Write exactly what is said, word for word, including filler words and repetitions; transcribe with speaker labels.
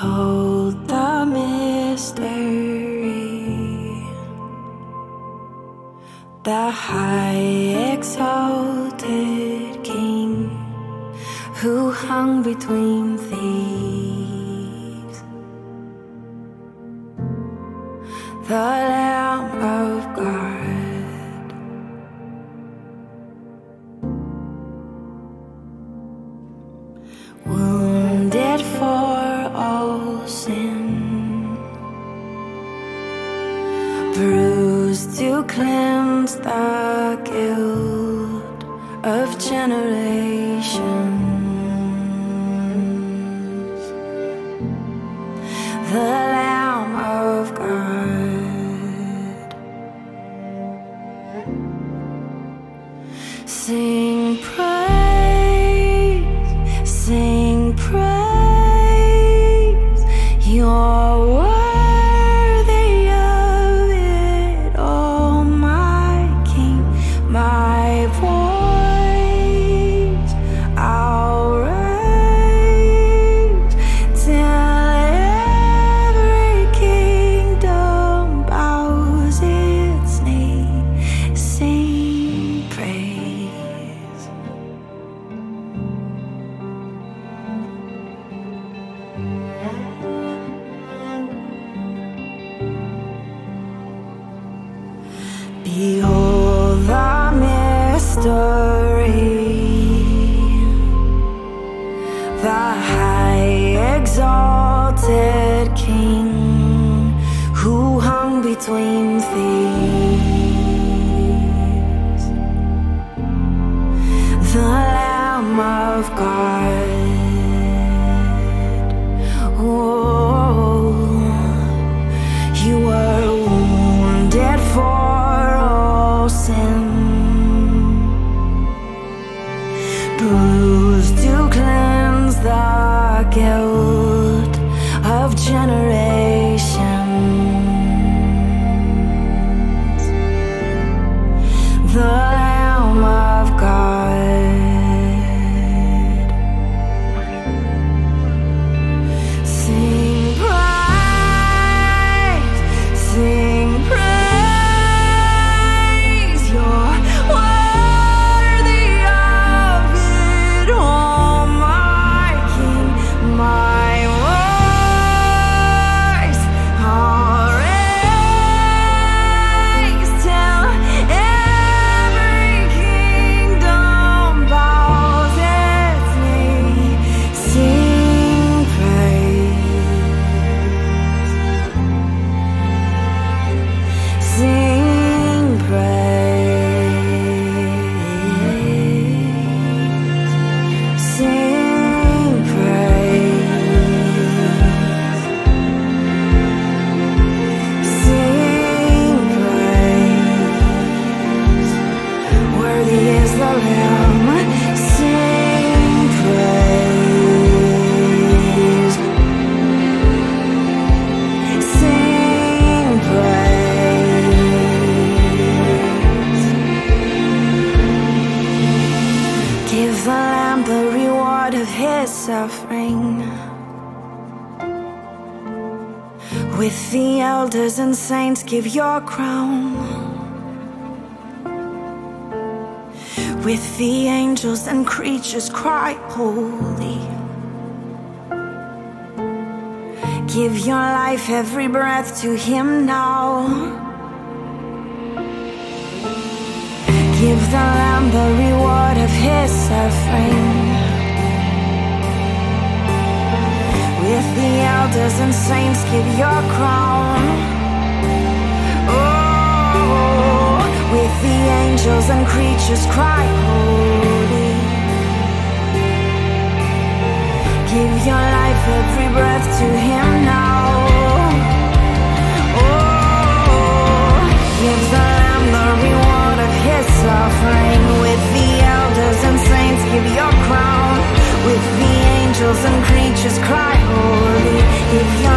Speaker 1: Behold the mystery, the high exalted King who hung between thieves, the Lamb of God, wounded for all sin, bruised to cleanse the guilt of generations, the Lamb of God. Sing praise, sing praise, you're worthy of it all, my King. My voice I'll raise till every kingdom bows its knee. Sing praise. Behold the mystery, the high exalted King who hung between thieves, the Lamb of God. Oh, you were wounded for all sin, bruised to cleanse the guilt of generations, the Lamb of God. Sing praise, sing praise, you're worthy of it all, my King. My voice I'll raise till every kingdom bows its knee. Sing praise, sing praise, sing praise, sing praise. Worthy is the Lamb. Sing praise, sing praise. Give the Lamb the reward of his suffering. With the elders and saints, give your crown. With the angels and creatures, cry holy. Give your life, every breath to him now. Give the Lamb the reward of his suffering. With the elders and saints, give your crown. Oh, with the angels and creatures, cry holy. Give your life, every breath to him now. Oh, give the Lamb the reward of his suffering. With the elders and saints, give your crown. With the angels and creatures, cry holy. Give your